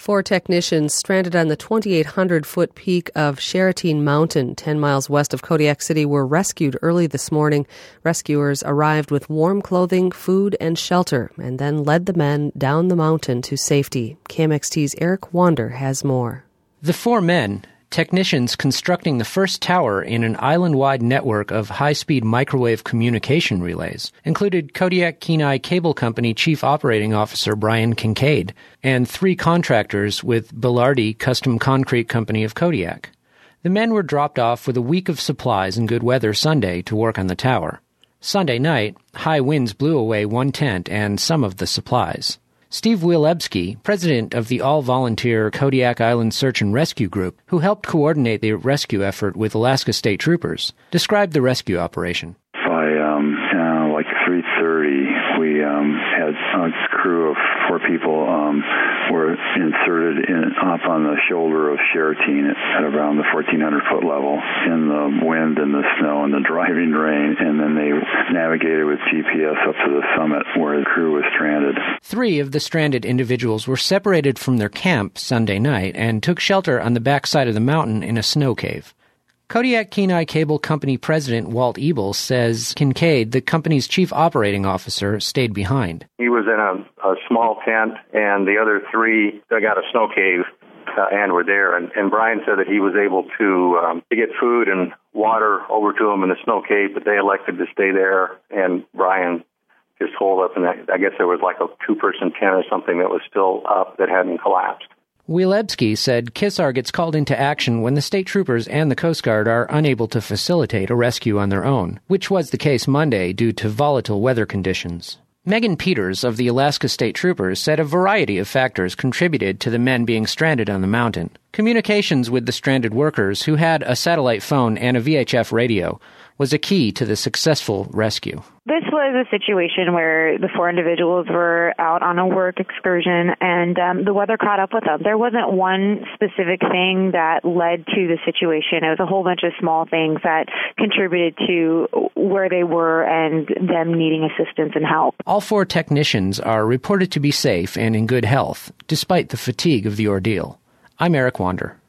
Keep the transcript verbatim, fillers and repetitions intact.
Four technicians stranded on the twenty-eight hundred foot peak of Cheratine Mountain, ten miles west of Kodiak City, were rescued early this morning. Rescuers arrived with warm clothing, food, and shelter, and then led the men down the mountain to safety. K M X T's Eric Wander has more. The four men, technicians constructing the first tower in an island-wide network of high-speed microwave communication relays, included Kodiak Kenai Cable Company Chief Operating Officer Brian Kincaid and three contractors with Belardi Custom Concrete Company of Kodiak. The men were dropped off with a week of supplies and good weather Sunday to work on the tower. Sunday night, high winds blew away one tent and some of the supplies. Steve Wielebski, president of the all-volunteer Kodiak Island Search and Rescue Group, who helped coordinate the rescue effort with Alaska State Troopers, described the rescue operation. By um, uh, like three thirty, we um, had a crew of four people um, were inserted in, up on the shoulder of Cheratine at around the fourteen hundred foot level in the wind and the snow and the driving rain, and then they navigated with G P S up to the summit where the crew was stranded. Three of the stranded individuals were separated from their camp Sunday night and took shelter on the backside of the mountain in a snow cave. Kodiak Kenai Cable Company President Walt Ebel says Kincaid, the company's chief operating officer, stayed behind. He was in a, a small tent, and the other three dug out a snow cave uh, and were there. And, and Brian said that he was able to, um, to get food and water over to them in the snow cave, but they elected to stay there, and Brian just holed up, and I guess there was like a two-person tent or something that was still up that hadn't collapsed. Wielebski said K I S A R gets called into action when the state troopers and the Coast Guard are unable to facilitate a rescue on their own, which was the case Monday due to volatile weather conditions. Megan Peters of the Alaska State Troopers said a variety of factors contributed to the men being stranded on the mountain. Communications with the stranded workers, who had a satellite phone and a V H F radio, was a key to the successful rescue. This was a situation where the four individuals were out on a work excursion, and um, the weather caught up with them. There wasn't one specific thing that led to the situation. It was a whole bunch of small things that contributed to where they were and them needing assistance and help. All four technicians are reported to be safe and in good health, despite the fatigue of the ordeal. I'm Eric Wander.